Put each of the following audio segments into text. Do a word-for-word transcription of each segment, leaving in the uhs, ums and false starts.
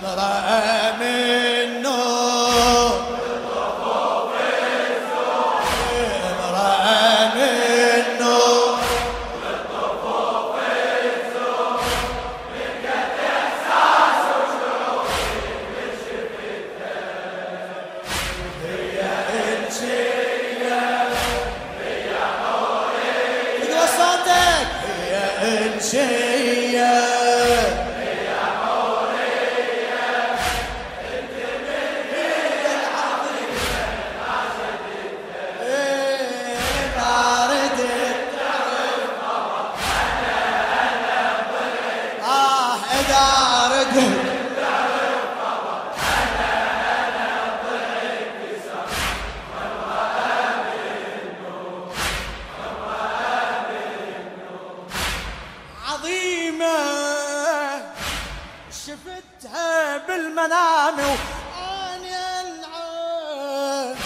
امرأة من نور امرأة من نور هي إنسية هي حورية صوتك هي إنسية عظيمة شفتها بالمنام وأنا العين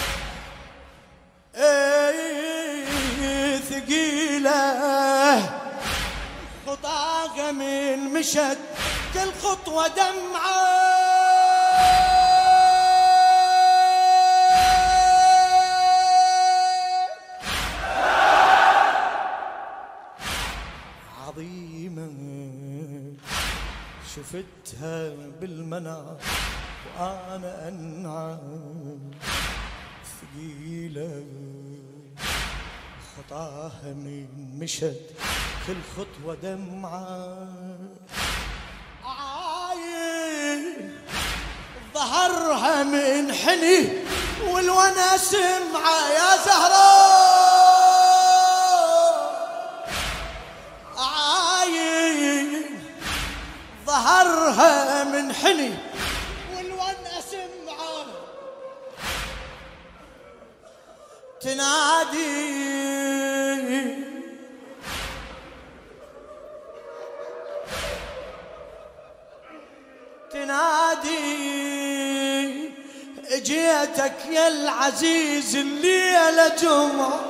ايه ثقيلة خطاها من مشت كل خطوة دمعة عظيمة شفتها بالمنام وأنا أنعم ثقيلة خطاها من مشت كل خطوة دمعة عاين ظهرها من حني والوانا سمعة يا زهراء عاين ظهرها من حني والوانا سمعة تنادي تنادي اجيتك يا العزيز الليلة جمعة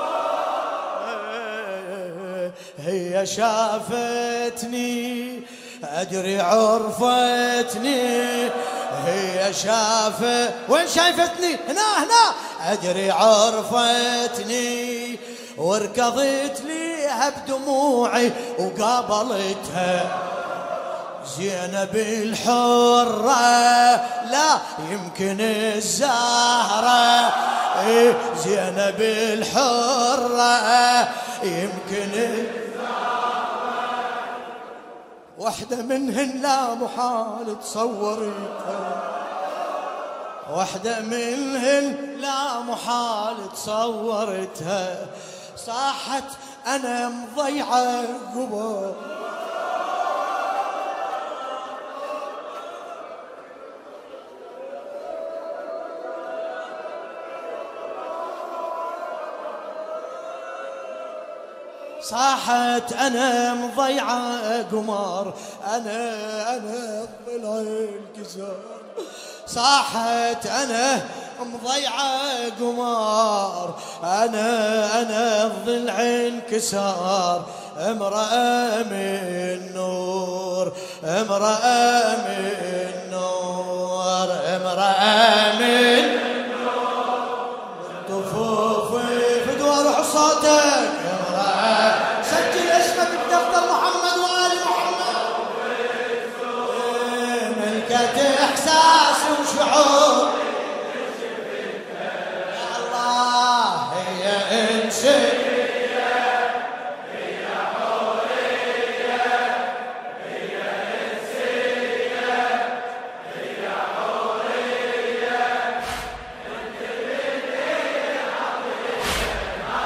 هي شافتني ادري عرفتني هي شافت وين شايفتني هنا هنا ادري عرفتني وركضت ليها بدموعي وقابلتها زينب الحرة لا يمكن الزهرة زينب الحرة يمكن الزهرة واحدة منهن لا محال تصورتها واحدة منهن لا محال تصورتها صاحت أنا مضيعة قبر صاحت أنا مضيعة قمر أنا أنا الضلع الكسار صاحت أنا مضيعة قمر أنا أنا الضلع انكسار امرأة من نور امرأة من نور امرأة من نور طفوفي فدوى روح صوتك سجل اسمك بدفتر محمد وآل محمد ملكة إحساس وشعور يا الله هي إنسية هي حورية هي إنسية هي حورية انت بدي عطيتها ما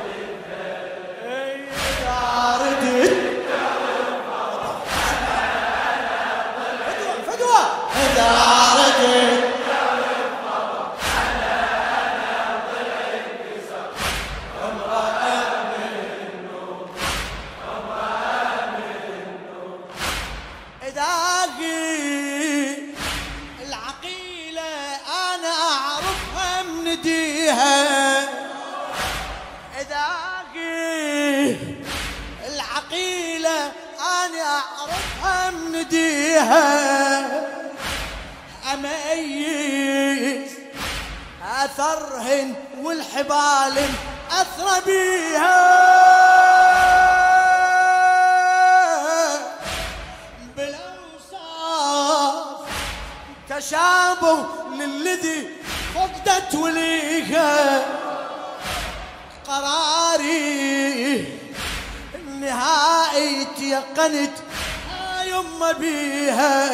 شديدها فدوى إذا ردت امرأة من نور امرأة من نور إذا العقيلة أنا أعرفها منديها إذا العقيلة أنا أعرفها منديها أثرهن والحبال أثر بيها بالأوصاف تشابه للذي فقدت وليها قراري النهائي تيقنت يما بيها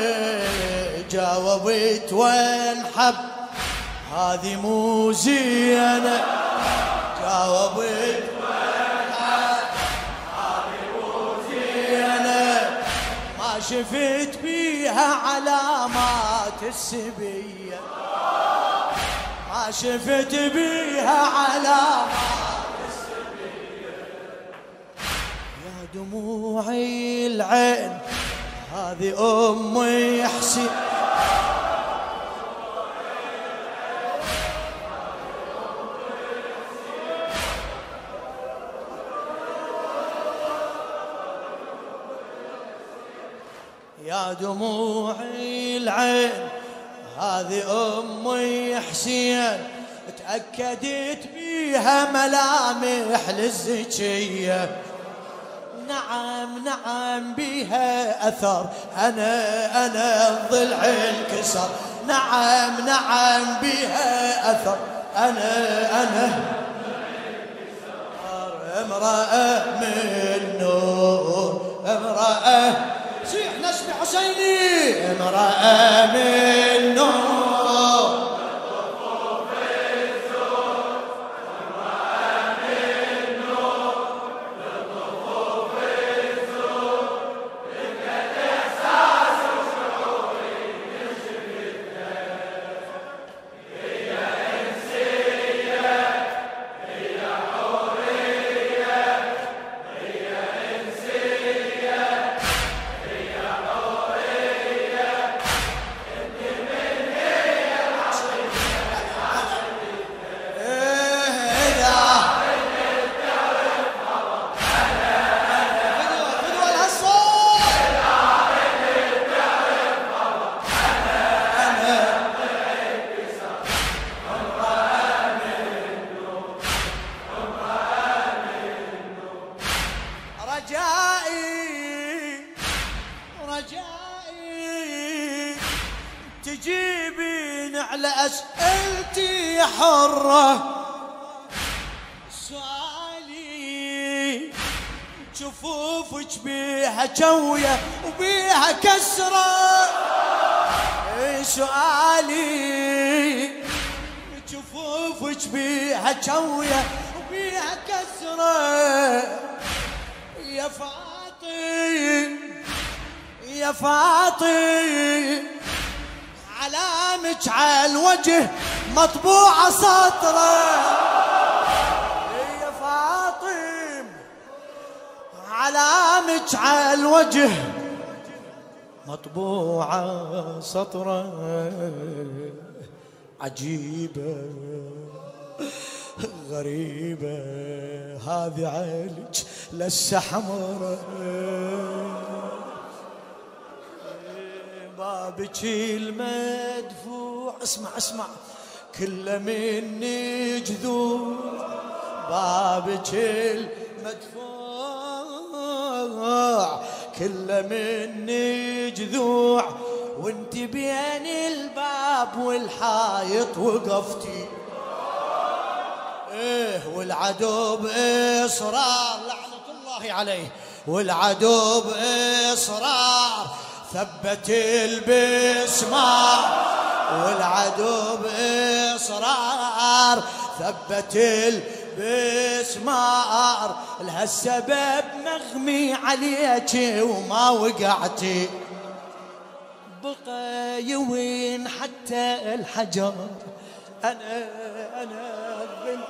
جاوبت وانحب هذه مو زينة جاوبت وانحب هذه مو زينة ما شفت بيها علامات السبية ما شفت بيها علامات السبية يا دموعي العين هذه أمي حسين يا دموعي العين هذه أمي حسين تأكدت بيها ملامح للزكية نعم نعم بيها أثر أنا أنا الضلع انكسر نعم نعم بيها أثر أنا أنا امرأة من نور امرأة صيح نسمع حسيني امرأة من نور رجائي رجائي تجيبين على أسئلتي حرة سؤالي جفوفك بيها جوية وبيها كسرة سؤالي جفوفك بيها جوية وبيها كسرة يا فاطم يا فاطم علامك على الوجه مطبوعة سطرة يا فاطم علامك على الوجه مطبوعة سطرة عجيبة غريبة هذه عالج لسه حمرة بابك المدفوع اسمع اسمع كله مني جذوع بابك المدفوع كله مني جذوع وانت بين الباب والحايط وقفتي ايه والعدو باصرار لعنة الله عليه والعدو باصرار ثبت البسمار والعدو باصرار ثبت البسمار لهالسبب مغمي عليك وما وقعتي بقى يوين حتى الحجر أنا أنا البنت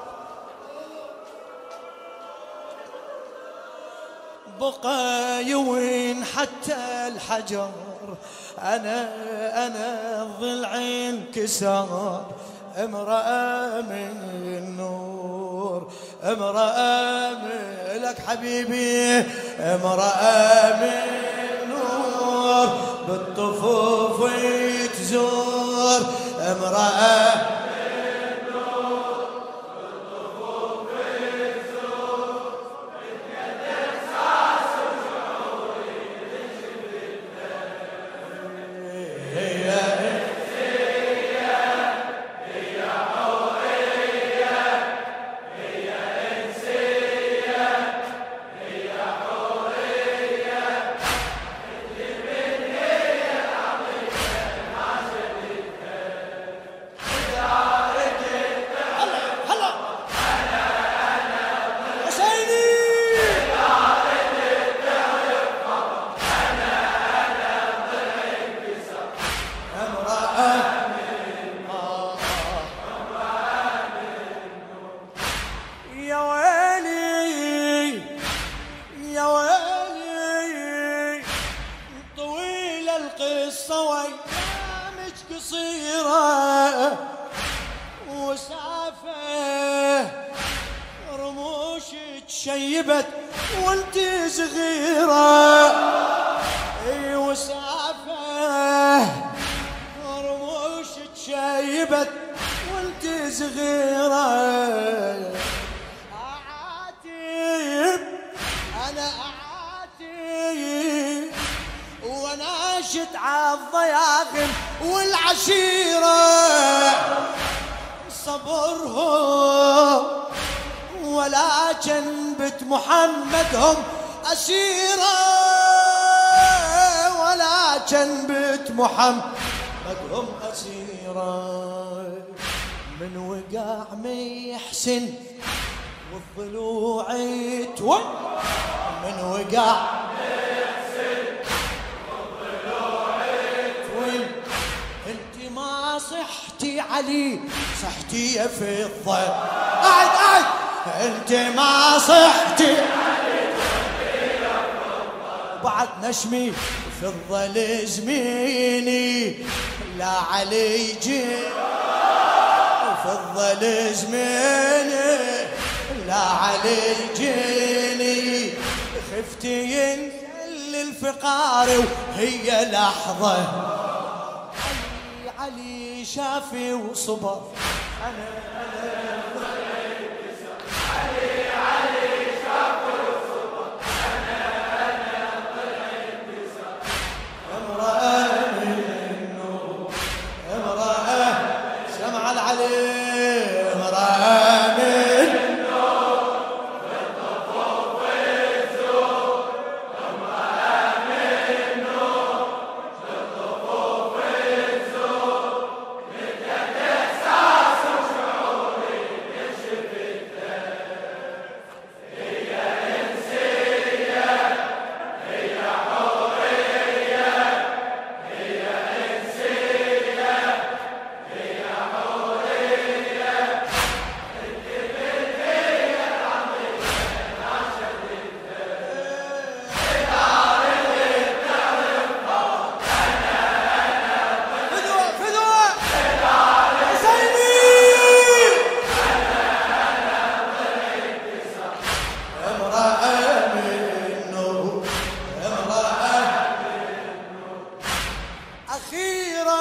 بقى يوين حتى الحجر أنا أنا الضلع انكسر امرأة من نور امرأة من لك حبيبي امرأة من نور بالطفوف تزور امرأة من وايامك قصيرة وسافة رموشك شيبت وانت صغيرة. اي وسافة رموشك شيبت وانت صغيرة. اعاتب انا اعاتب وناشد عالضياغم والعشيرة صبرهم ولكن بنت محمد هم أسيرة. ولكن بنت محمد هم أسيرة. من وقع محسن والضلوع توي من وقع محسن والضلوع توي. انت ما صحتي علي صحتي يا فضة. قاعد قاعد انت ما صحتي علي صحتي يا فضة. بعد نشمي فضة لزميني لا علي جي فضة لزميني لا علي جيني. خفتي ينزل الفقار وهي لحظة. علي علي شافي وصبر. أنا أنا علي علي شافي وصبر. أنا أنا ضلعي بسر. امرأة من النور امرأة سمع العلي امرأة من النور بالطفوف الزور. امرأة من النور بالطفوف الزور. بدك احساس وشعوري يكشف الدم. هي انسية هي حورية هي انسية هي حورية. انت بالهية العظيمة ناشد الدم. دار اللي بتعرف فوق. انا انا فدوة فدوة حسيني. امرأة من نور امرأة أخيرا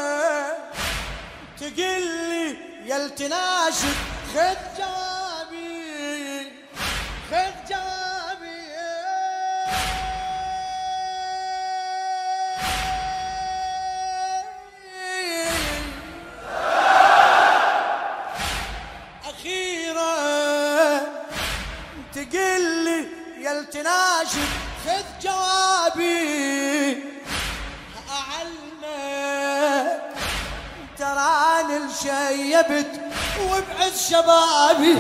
تقلي يلتناشد خذ جوابي خذ جوابي. أخيرا تقلي يلتناشد خذ جوابي. أعلمك تراني الشيبت وبعز شبابي.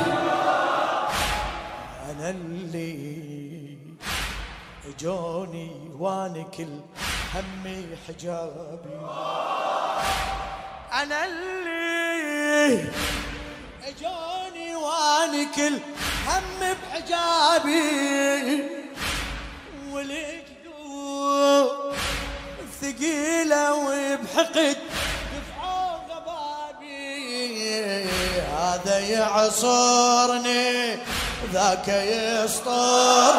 أنا اللي اجوني وانا كل همي حجابي. أنا اللي اجوني وانا كل هم بحجابي. والقلوب ثقيلة وبحقد دفعوا غبابي. هذا يعصرني ذاك يسطر.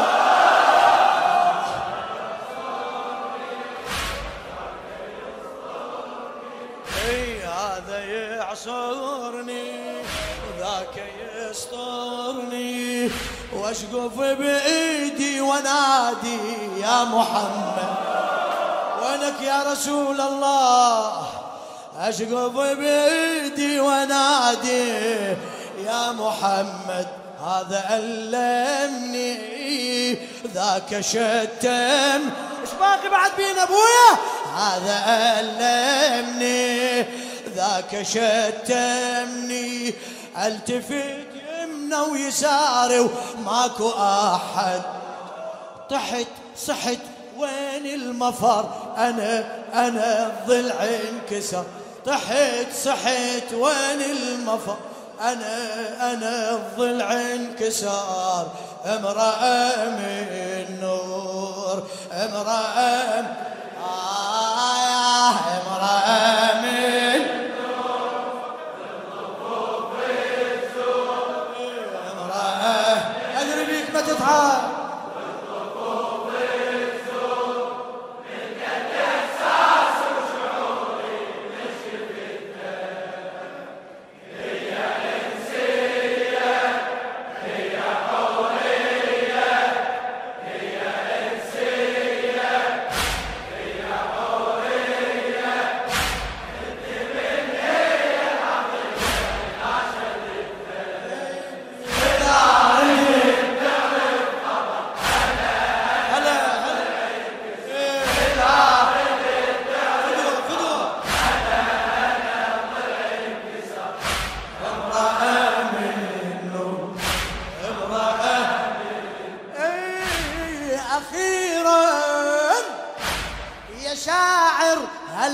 اي هذا يعصرني ذاك يسطرني. واشقف بايدي ونادي يا محمد وينك يا رسول الله. اشقف بايدي ونادي يا محمد. هذا ألمني ذاك شتم. ايش باقي بعد بينا ابويا؟ هذا ألمني ذاك شتمني. التفت يمنى ويساري وماكو احد. طحت صحت وين المفر. انا انا الضلع انكسر. طحت صحت وين المفر. انا انا الضلع انكسر. امرأة من نور امرأة آه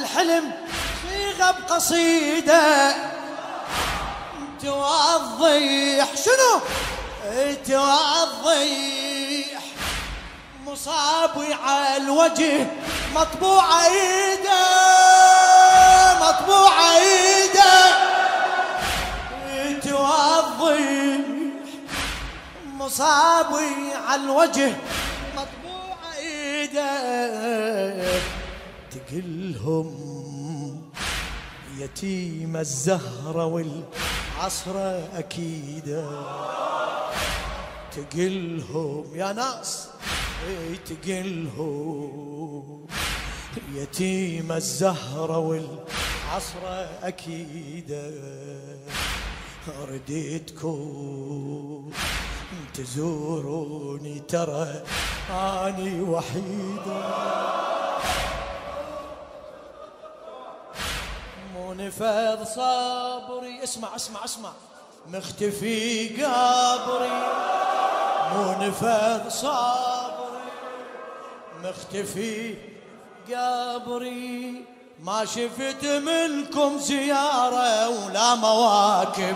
الحلم صيغة بقصيدة توضح شنو توضح مصابي على الوجه مطبوعة ايده مطبوعة ايده توضح مصابي على الوجه مطبوعة ايده تقلهم يتيم الزهرة والعصرة أكيدة تقلهم يا ناس تقلهم يتيم الزهرة والعصرة أكيدة رديتكم تزوروني ترى أني وحيدة منفذ صبري اسمع اسمع اسمع مختفي قبري منفذ صبري مختفي قبري ما شفت منكم زيارة ولا مواكب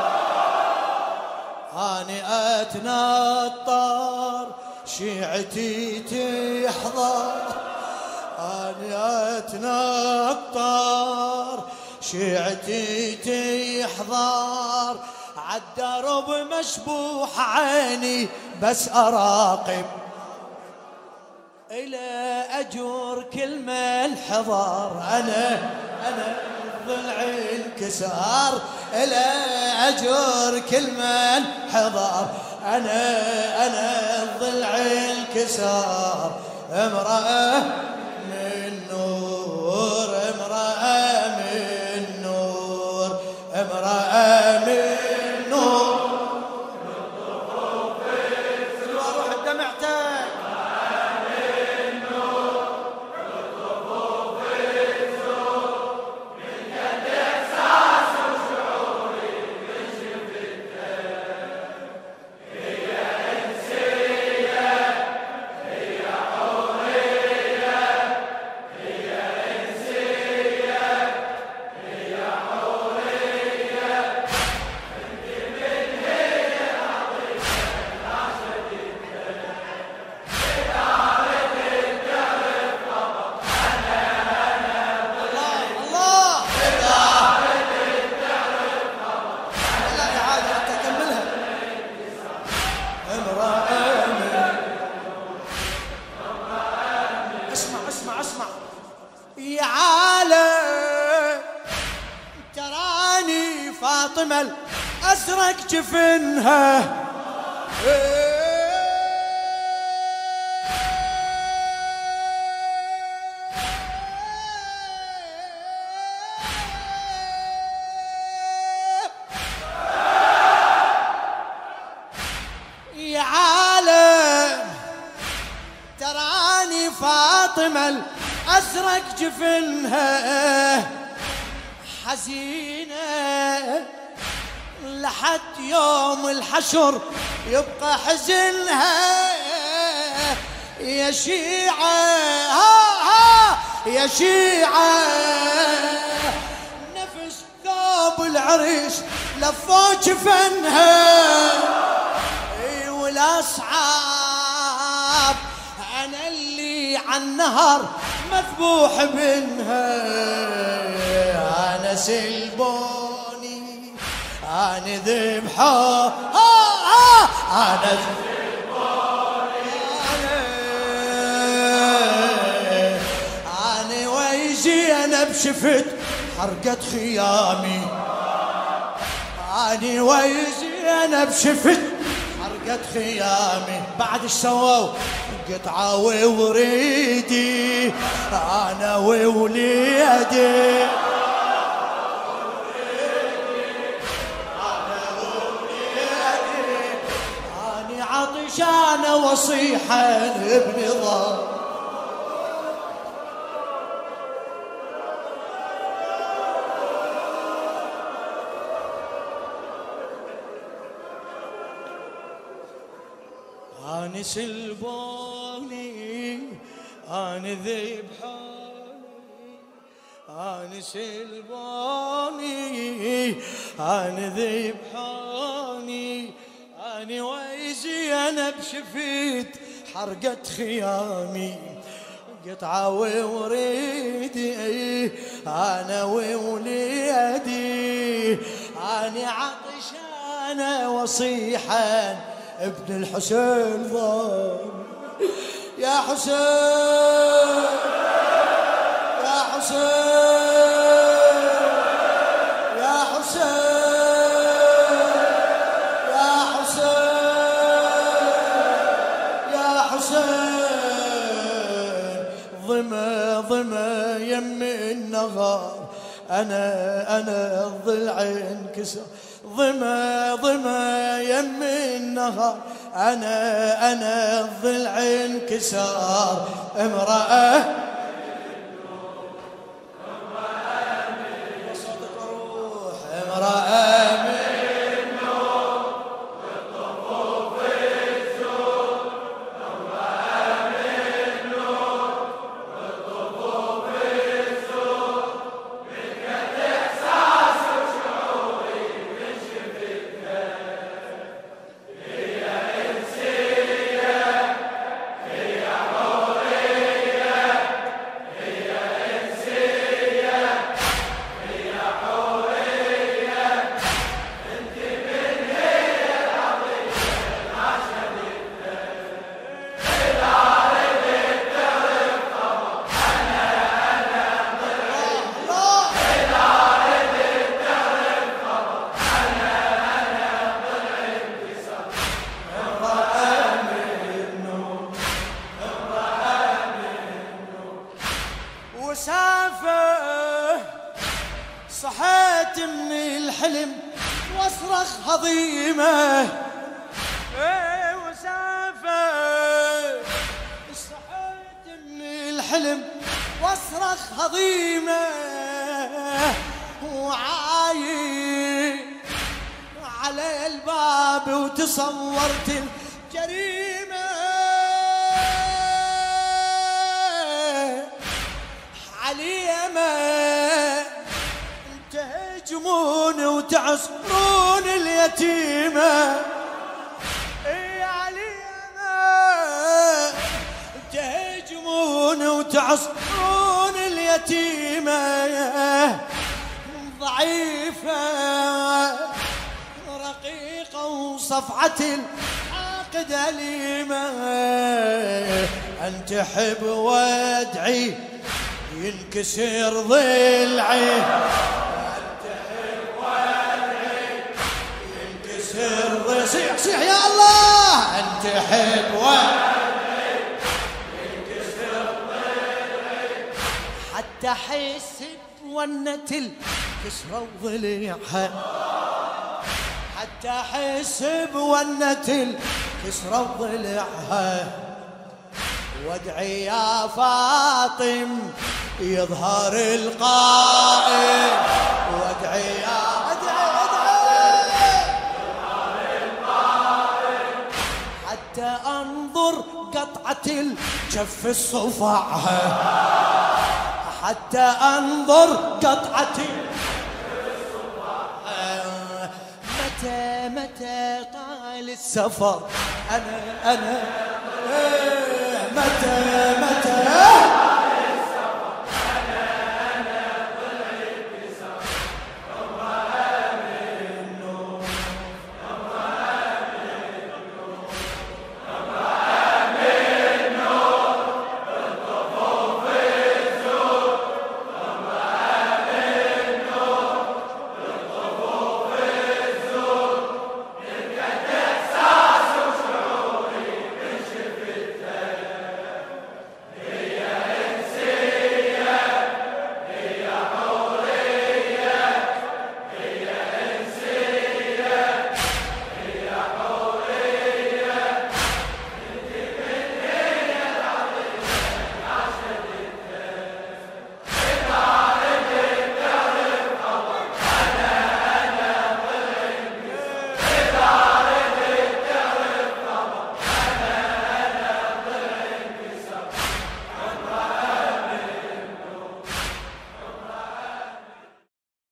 أني أتنطر شيعتي تحضر أني أتنطر شيعتي تحضر عالدرب مشبوح عيني بس أراقب إلى أجور كل من حضر أنا أنا ضلعي انكسار إلى أجور كل من حضر أنا أنا ضلعي انكسار امرأة من نور امرأة من نور امرأة من نور روح دمعتك يا عالم تراني فاطمة الأزرق جفنها يا عالم تراني فاطمة أزرق جفنها حزينة لحد يوم الحشر يبقى حزنها يا شيعة ها ها يا شيعة نفس ثوب العريس لفوا جفنها والأصعاب أنا اللي عالنهر مذبوح منها أنا سلبوني أنا ذبحه أنا ذبحوني أنا ويجي أنا بشفت حرقة خيامي أنا ويجي أنا بشفت حرقة خيامي بعد ايش سووا قطعة ووريدي أنا ووليدي أنا ووليدي أنا عطشانة وصيحة بنظام أنا سلبوني أنا ذبحوني أنا سلباني أنا ذبحاني أنا ويزي أنا بشفيت حرقت خيامي قطعة ووريدي أنا ووليدي أنا عطشانة وصيحا ابن الحسين ضام يا حسين يا حسين يا حسين يا حسين يا حسين ظما ظما يم النهار أنا أنا الضلع انكسر ظما ظما يم النهار أنا أنا الضلع انكسر امرأة امرأة من نور بالطفوف الزور امرأة من نور بالطفوف الزور بكت إحساس وشعوري من شفتها هي إنسية هي حورية هي إنسية هي حورية انت من هي العظيمة ما شدتها إذا ردت تعرف طبع أنا أنا ضلعي إذا ردت تعرف طبع أنا أنا ضلعي انكسر امرأة من نور امرأة من نور وسافر صحيت من الحلم واصرخ هضيمه ايه وسافر صحيت من الحلم واصرخ هضيمه وعايد على الباب وتصورت الجريمه عليمه تهجمون وتعصرون اليتيمة اي علينا تهجمون وتعصرون اليتيمة ضعيفة رقيقة وصفعة الحاقد أليمة أنت حب وادعي ينكسر ضلعي صيح صيح يا الله انت حب وادعي ينكسر ضلعي حتى احس بونة الكسرة وضلعها حتى احس بونة الكسرة وضلعها وادعي يا فاطم يظهر القائد وادعي يا حتى انظر قطعة الجف الصفعها حتى انظر قطعة الجف الصفعها متى متى طال السفر انا انا متى متى